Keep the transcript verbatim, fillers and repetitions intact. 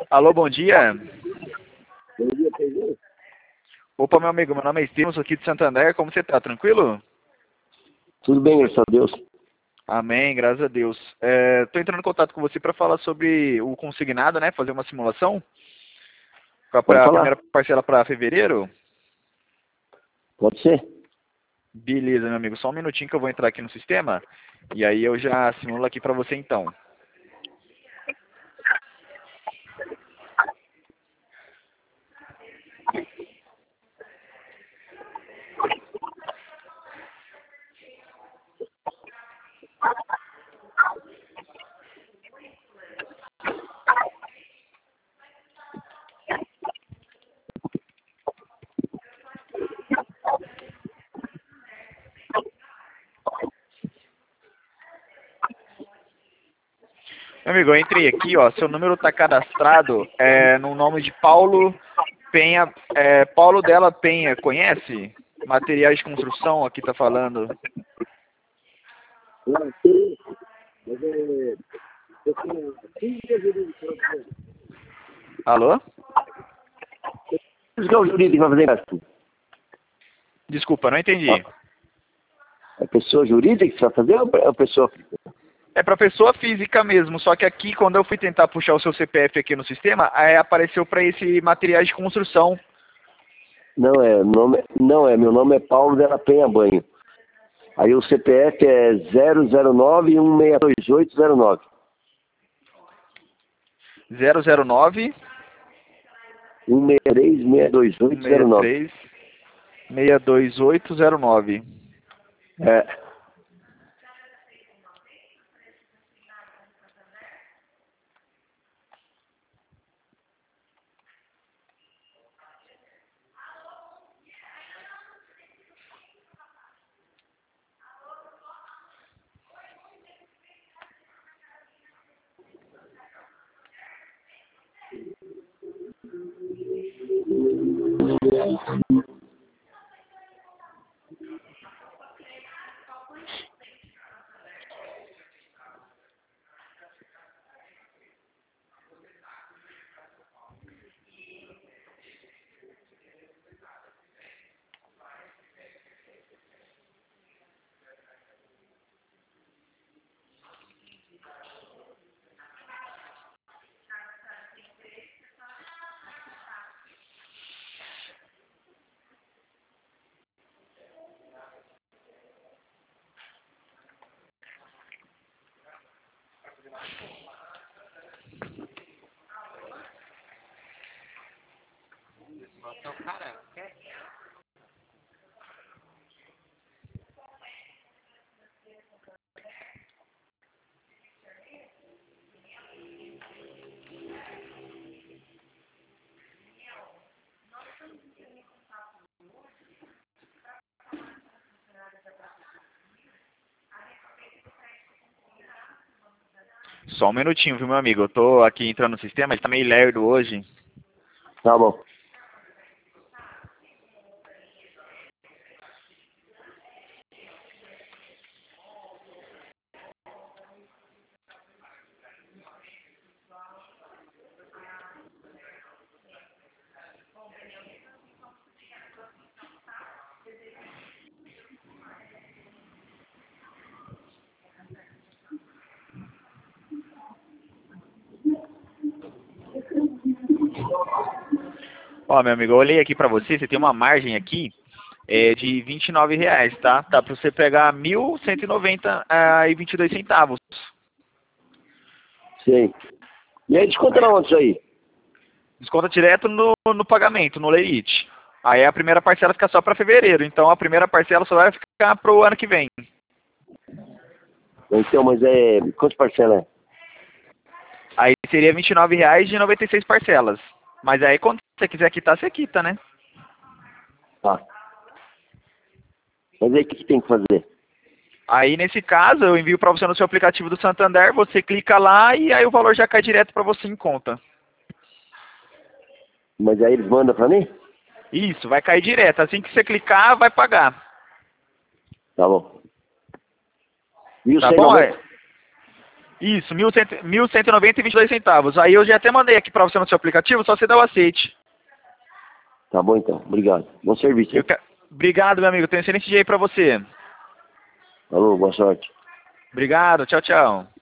Alô, bom dia. Bom dia, Pedro. Opa, meu amigo, meu nome é Estevam, sou aqui de Santander. Como você tá? Tranquilo? Tudo bem, graças a Deus. Amém, graças a Deus. Estou entrando em contato com você para falar sobre o consignado, né? Fazer uma simulação Pode para a falar? primeira parcela para fevereiro. Pode ser? Beleza, meu amigo. Só um minutinho que eu vou entrar aqui no sistema e aí eu já simulo aqui para você então. Meu amigo, eu entrei aqui, ó. Seu número está cadastrado é, no nome de Paulo Penha. É, Paulo Della Penha, conhece? Materiais de construção, aqui tá falando. Não, sim. Mas é... Eu tenho quinze dias jurídicos. Alô? Isso que é o jurídico que vai fazer gasto. Desculpa, não entendi. É pessoa jurídica que vai fazer ou é pessoa física? É para pessoa física mesmo, só que aqui, quando eu fui tentar puxar o seu C P F aqui no sistema, aí apareceu para esse materiais de construção. Não é, nome, não é, meu nome é Paulo Della Penha Banho. Aí o C P F é zero zero nove um seis dois oito zero nove. zero zero nove um seis três seis dois um oito zero seis nove. três seis dois oito zero nove. É. Só um minutinho, viu, meu amigo? Eu tô aqui entrando no sistema, ele tá meio lerdo hoje. Tá bom. Ó, meu amigo, eu olhei aqui pra você, você tem uma margem aqui é, de vinte e nove reais, tá? Tá pra você pegar mil cento e noventa e vinte e dois centavos. Sei. E aí, desconta na onde isso aí? Desconta direto no, no pagamento, no Lerite. Aí a primeira parcela fica só para fevereiro, então a primeira parcela só vai ficar para o ano que vem. Então, mas é... Quantas parcelas é? Aí seria vinte e nove reais de noventa e seis parcelas. Mas aí quando você quiser quitar, você quita, né? Tá. Mas aí, o que, que tem que fazer? Aí nesse caso, eu envio para você no seu aplicativo do Santander, você clica lá e aí o valor já cai direto para você em conta. Mas aí eles mandam pra mim? Isso, vai cair direto. Assim que você clicar, vai pagar. Tá bom. E o Tá cento e bom? noventa? Isso, mil cento e noventa e vinte e dois centavos. Aí eu já até mandei aqui para você no seu aplicativo, só você dá o aceite. Tá bom então, obrigado. Bom serviço. Eu que... Obrigado, meu amigo. Tenho um excelente dia aí para você. Falou, boa sorte. Obrigado, tchau, tchau.